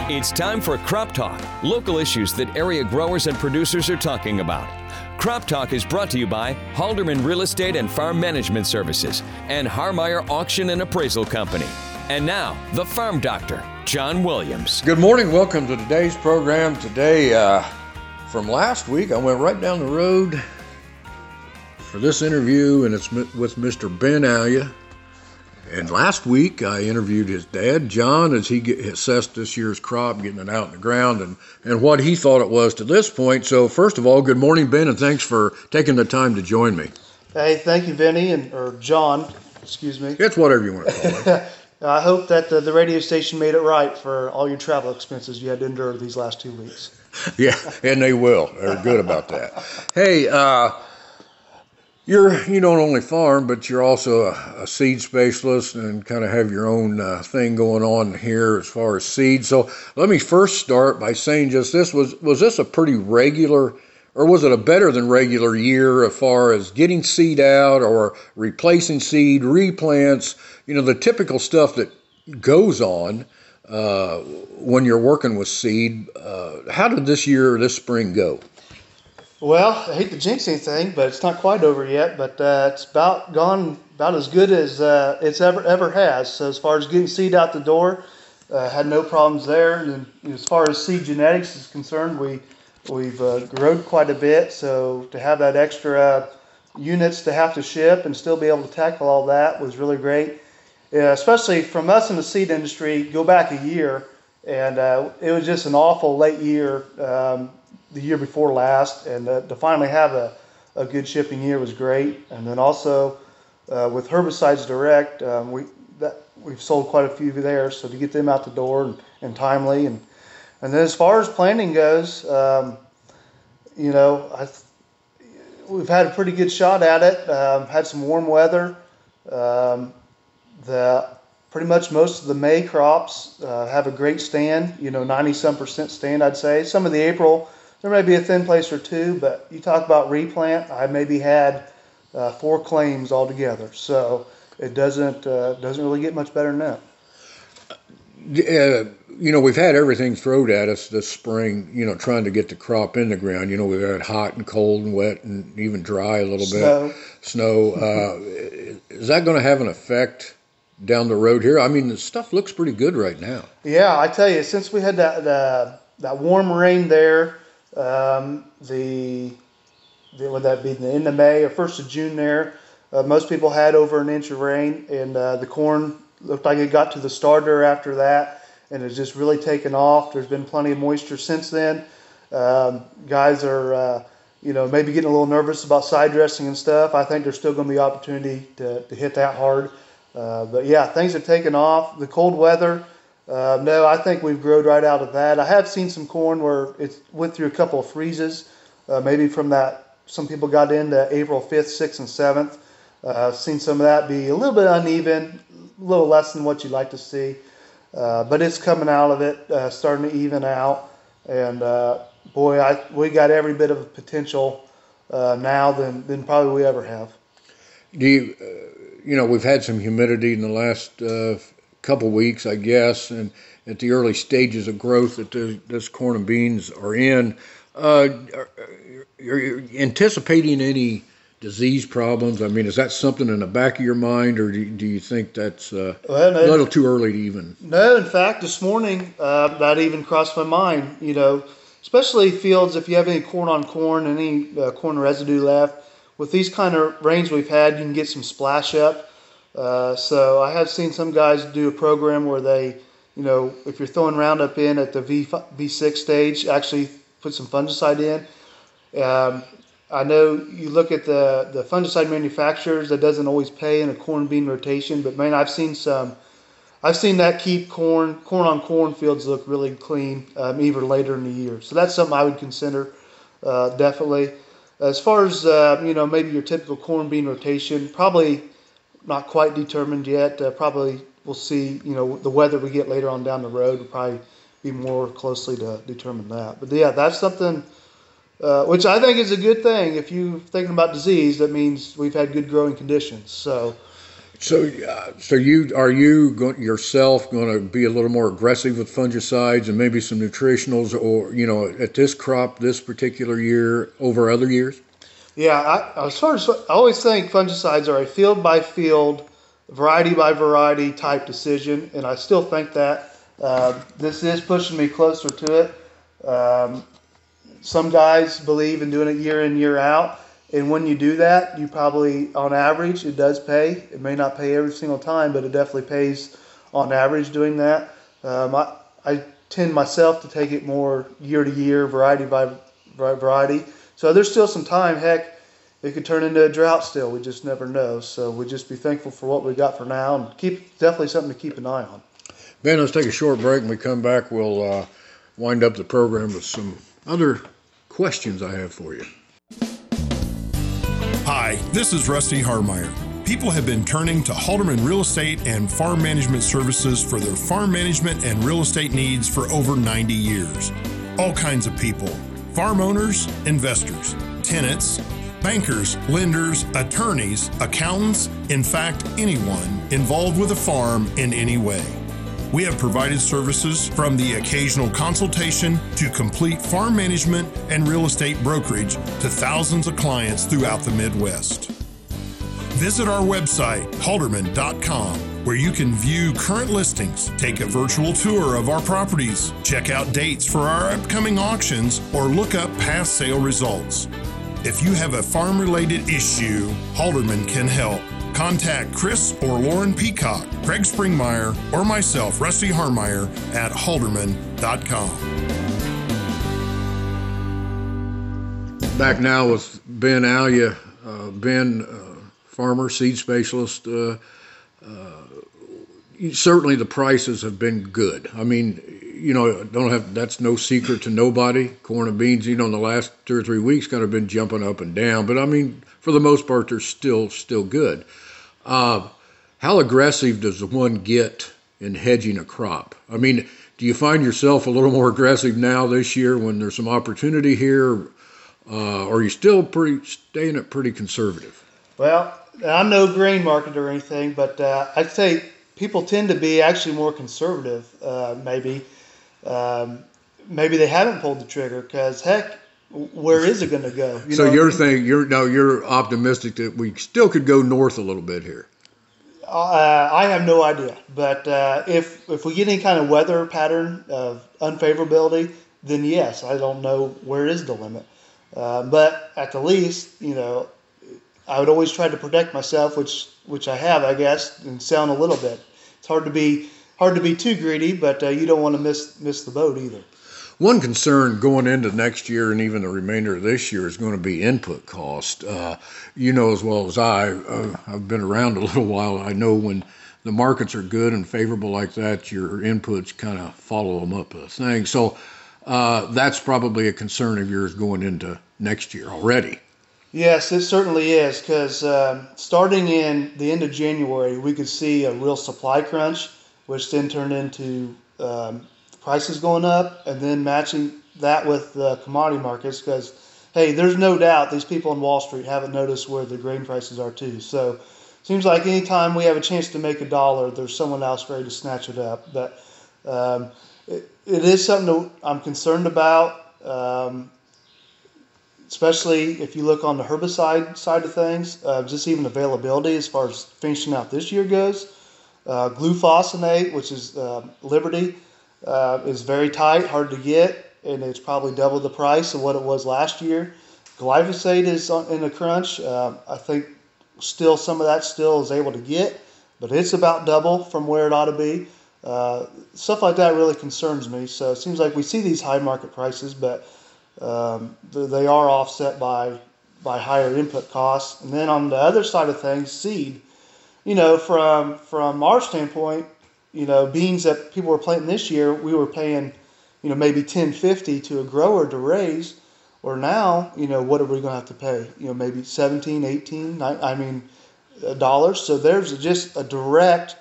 It's time for Crop Talk, local issues that area growers and producers are talking about. Crop Talk is brought to you by Halderman Real Estate and Farm Management Services and Harmeyer Auction and Appraisal Company. And now, the Farm Doctor, John Williams. Good morning. Welcome to today's program. Today, from last week, I went right down the road for this interview, and it's with Mr. Ben Alya. And last week, I interviewed his dad, John, as he assessed this year's crop, getting it out in the ground, and what he thought it was to this point. So, first of all, good morning, Ben, and thanks for taking the time to join me. Hey, thank you, Vinny, or John, excuse me. It's whatever you want to call it. I hope that the radio station made it right for all your travel expenses you had to endure these last 2 weeks. Yeah, and they will. They're good about that. Hey, you don't only farm, but you're also a seed specialist and kind of have your own thing going on here as far as seed. So let me first start by saying just this, was this a pretty regular, or was it a better than regular year as far as getting seed out or replacing seed, replants, the typical stuff that goes on when you're working with seed? How did this spring go? Well, I hate to jinx anything, but it's not quite over yet. But it's gone about as good as it's ever has. So as far as getting seed out the door, had no problems there. And as far as seed genetics is concerned, we've grown quite a bit. So to have that extra units to have to ship and still be able to tackle all that was really great. Especially from us in the seed industry, go back a year, and it was just an awful late year. The year before last, and to finally have a good shipping year was great. And then also with Herbicides Direct, we've sold quite a few there, so to get them out the door and timely. And then as far as planting goes, we've had a pretty good shot at it. Had some warm weather. Pretty much most of the May crops have a great stand, 90-some% stand, I'd say. Some of the April, there may be a thin place or two, but you talk about replant, I maybe had 4 claims altogether. So it doesn't really get much better than that. We've had everything thrown at us this spring, trying to get the crop in the ground. We've had hot and cold and wet and even dry a little bit. Snow. Is that going to have an effect down the road here? I mean, the stuff looks pretty good right now. Yeah, I tell you, since we had that warm rain there, would that be the end of May or 1st of June there, most people had over an inch of rain, and the corn looked like it got to the starter after that, and it's just really taken off. There's been plenty of moisture since then. Guys are maybe getting a little nervous about side dressing and stuff. I think there's still going to be opportunity to hit that hard, but yeah, things have taken off. The cold weather, no, I think we've grown right out of that. I have seen some corn where it went through a couple of freezes, maybe from that. Some people got into April 5th, 6th, and 7th. I've seen some of that be a little bit uneven, a little less than what you'd like to see. But it's coming out of it, starting to even out. And we got every bit of potential now than probably we ever have. We've had some humidity in the last couple weeks, I guess, and at the early stages of growth that this corn and beans are in. Are you anticipating any disease problems? I mean, is that something in the back of your mind, or do you think that's a little too early to even? No, in fact, this morning that even crossed my mind. Especially fields, if you have any corn on corn, any corn residue left, with these kind of rains we've had, you can get some splash up. So I have seen some guys do a program where they, if you're throwing Roundup in at the V6 stage, actually put some fungicide in. I know you look at the fungicide manufacturers, that doesn't always pay in a corn bean rotation, but man, I've seen that keep corn on corn fields look really clean, even later in the year. So that's something I would consider, definitely. As far as, maybe your typical corn bean rotation, probably not quite determined yet. Probably we'll see, the weather we get later on down the road will probably be more closely to determine that. But yeah, that's something which I think is a good thing. If you're thinking about disease, that means we've had good growing conditions. So So you yourself going to be a little more aggressive with fungicides and maybe some nutritionals, or at this crop this particular year over other years? Yeah, I always think fungicides are a field by field, variety by variety type decision, and I still think that this is pushing me closer to it. Some guys believe in doing it year in, year out. And when you do that, you probably, on average, it does pay. It may not pay every single time, but it definitely pays on average doing that. I tend myself to take it more year to year, variety by variety. So there's still some time. Heck, it could turn into a drought still. We just never know. So we just be thankful for what we got for now, and definitely something to keep an eye on. Ben, let's take a short break. When we come back, we'll wind up the program with some other questions I have for you. Hi, this is Rusty Harmeyer. People have been turning to Halderman Real Estate and Farm Management Services for their farm management and real estate needs for over 90 years. All kinds of people: farm owners, investors, tenants, bankers, lenders, attorneys, accountants, in fact, anyone involved with a farm in any way. We have provided services from the occasional consultation to complete farm management and real estate brokerage to thousands of clients throughout the Midwest. Visit our website, halderman.com, where you can view current listings, take a virtual tour of our properties, check out dates for our upcoming auctions, or look up past sale results. If you have a farm-related issue, Halderman can help. Contact Chris or Lauren Peacock, Craig Springmeyer, or myself, Rusty Harmeyer, at halderman.com. Back now with Ben Alya. Ben, farmer, seed specialist. Certainly the prices have been good. I mean, that's no secret to nobody. Corn and beans, in the last 2 or 3 weeks kind of been jumping up and down. But I mean, for the most part, they're still good. How aggressive does one get in hedging a crop? I mean, do you find yourself a little more aggressive now this year when there's some opportunity here, or are you still staying pretty conservative? Well, I'm no grain marketer or anything, but I'd say people tend to be actually more conservative. Maybe they haven't pulled the trigger because heck, where is it going to go? You're optimistic that we still could go north a little bit here. I have no idea, but if we get any kind of weather pattern of unfavorability, then yes, I don't know where is the limit. But at the least, I would always try to protect myself, which I have, I guess, and sound a little bit. It's hard to be too greedy, but you don't want to miss the boat either. One concern going into next year and even the remainder of this year is going to be input cost. As well as I've been around a little while. I know when the markets are good and favorable like that, your inputs kind of follow them up a thing. So that's probably a concern of yours going into next year already. Yes, it certainly is, because starting in the end of January, we could see a real supply crunch, which then turned into prices going up, and then matching that with the commodity markets, because, hey, there's no doubt these people on Wall Street haven't noticed where the grain prices are too. So it seems like anytime we have a chance to make a dollar, there's someone else ready to snatch it up. But it is something that I'm concerned about, especially if you look on the herbicide side of things, just even availability as far as finishing out this year goes. Glufosinate, which is Liberty, is very tight, hard to get, and it's probably double the price of what it was last year. Glyphosate is in a crunch. I think some of that still is able to get, but it's about double from where it ought to be. Stuff like that really concerns me. So it seems like we see these high market prices, but they are offset by higher input costs. And then on the other side of things, seed. From our standpoint, beans that people were planting this year, we were paying, maybe $10.50 to a grower to raise, or now, what are we going to have to pay? Maybe $17, $18, dollars. So there's just a direct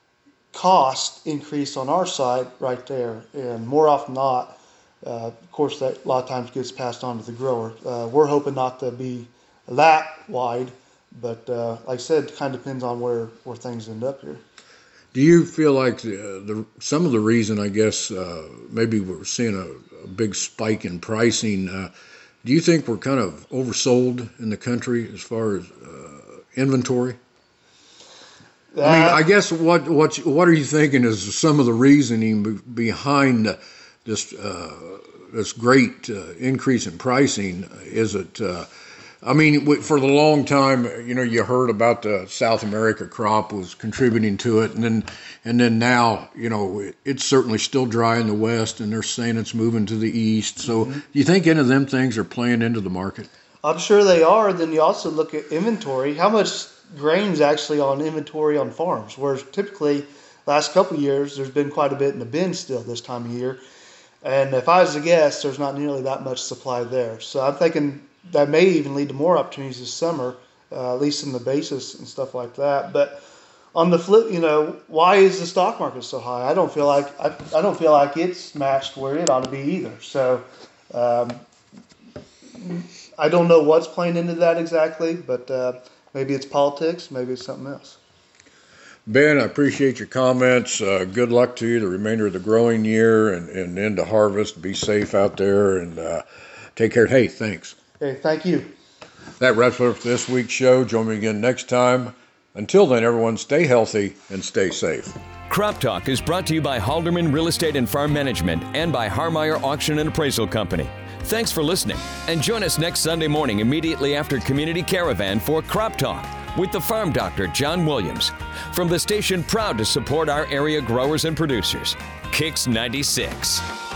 cost increase on our side right there, and more often than not, of course, that a lot of times gets passed on to the grower. We're hoping not to be that wide, But like I said, it kind of depends on where things end up here. Do you feel like some of the reason, I guess, maybe we're seeing a big spike in pricing, do you think we're kind of oversold in the country as far as inventory? I mean, I guess what are you thinking is some of the reasoning behind this great increase in pricing? Is it? I mean, for the long time, you heard about the South America crop was contributing to it, and then now, it's certainly still dry in the West, and they're saying it's moving to the East. So, do you think any of them things are playing into the market? I'm sure they are. Then you also look at inventory. How much grain's actually on inventory on farms? Whereas typically, last couple of years, there's been quite a bit in the bin still this time of year. And if I was to guess, there's not nearly that much supply there. So I'm thinking that may even lead to more opportunities this summer, at least in the basis and stuff like that. But on the flip, why is the stock market so high? I don't feel like it's matched where it ought to be either. So I don't know what's playing into that exactly, but maybe it's politics, maybe it's something else. Ben, I appreciate your comments. Good luck to you the remainder of the growing year and into harvest. Be safe out there and take care. Hey, thanks. Okay, thank you. That wraps up this week's show. Join me again next time. Until then, everyone, stay healthy and stay safe. Crop Talk is brought to you by Halderman Real Estate and Farm Management and by Harmeyer Auction and Appraisal Company. Thanks for listening, and join us next Sunday morning immediately after Community Caravan for Crop Talk with the Farm Doctor, John Williams. From the station proud to support our area growers and producers, Kicks 96.